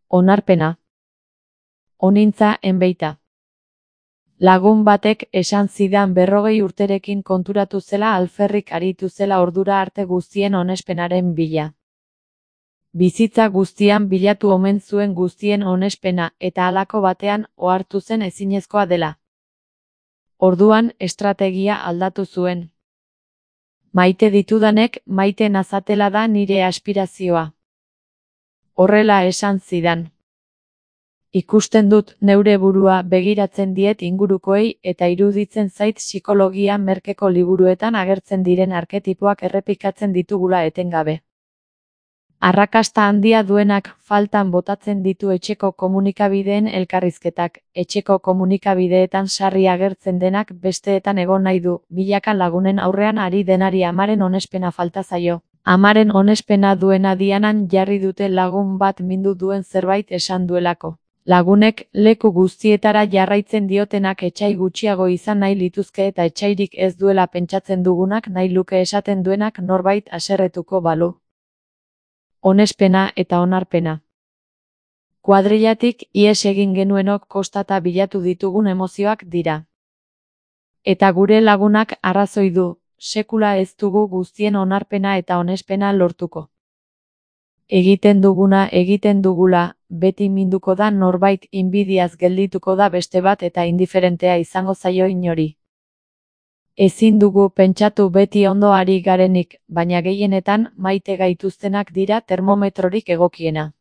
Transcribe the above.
Onarpena. Onintza enbeita. Lagun batek esan zidan 40 urterekin konturatu zela alferrik aritu zela ordura arte guztien onespenaren bila. Bizitza guztian bilatu omen zuen guztien onespena eta halako batean ohartu zen ezinezkoa dela. Orduan estrategia aldatu zuen. Maite ditudanek maite nazatela da nire aspirazioa. Horrela esan zidan. Ikusten dut neure burua begiratzen diet ingurukoei eta iruditzen zait psikologia merkeko liburuetan agertzen diren arketipoak errepikatzen ditugula etengabe. Arrakasta handia duenak faltan botatzen ditu etxeko komunikabideen elkarrizketak, etxeko komunikabideetan sarri agertzen denak besteetan egon nahi du, milaka lagunen aurrean ari denari amaren onespena falta zaio. Amaren onespena duena dianan jarri dute lagun bat mindu duen zerbait esan duelako. Lagunek leku guztietara jarraitzen diotenak etsai gutxiago izan nahi lituzke eta etsairik ez duela pentsatzen dugunak nahi luke esaten duenak norbait haserretuko balu. Onespena eta onarpena. Kuadrillatik ihes egin genuenok kostata bilatu ditugun emozioak dira. Eta gure lagunak arrazoi du, sekula ez dugu guztien onarpena eta onespena lortuko. Egiten duguna egiten dugula, beti minduko da norbait, inbidiaz geldituko da beste bat eta indiferentea izango zaio inori. Ezin dugu pentsatu beti ondo ari garenik, baina gehienetan maite gaituztenak dira termometrorik egokiena.